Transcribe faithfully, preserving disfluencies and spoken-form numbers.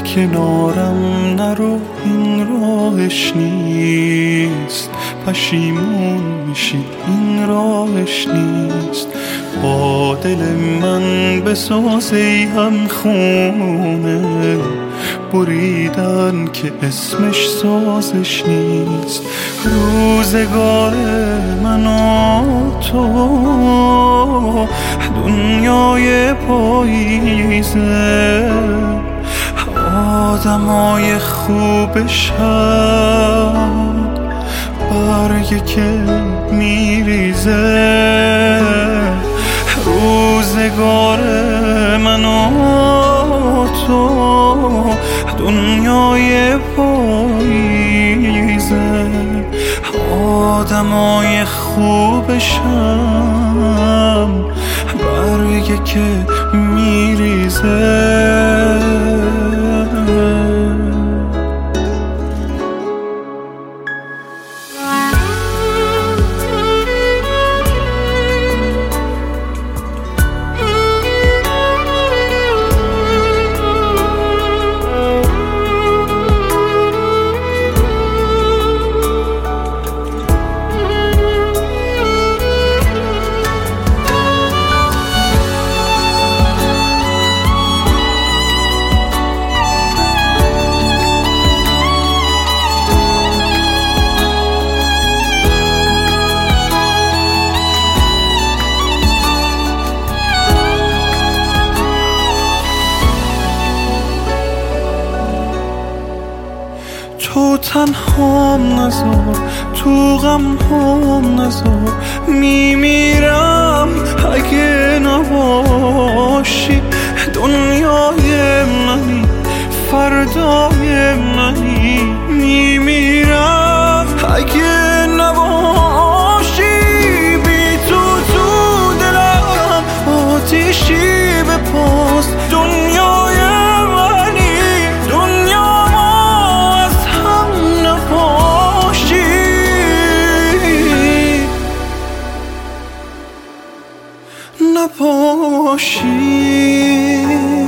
کنارم نرو، این راهش نیست. پشیمون میشی، این راهش نیست. با دل من بساز ای هم خونه، بریدن که اسمش سازش نیست. روزگار من و تو دنیای پاییزه، آدمای خوبشم برگه که میریزه. روزگار من و تو دنیای پاییزه، آدمای خوبشم برگه که میریزه. تو تنهام نذار، تو غم هم نذار، میمیرم اگه نباشی. دنیای منی، فردای منی، میمیرم اگه نباشی. بی تو تو دلم آتیشی به پاست. دنیای نباشی.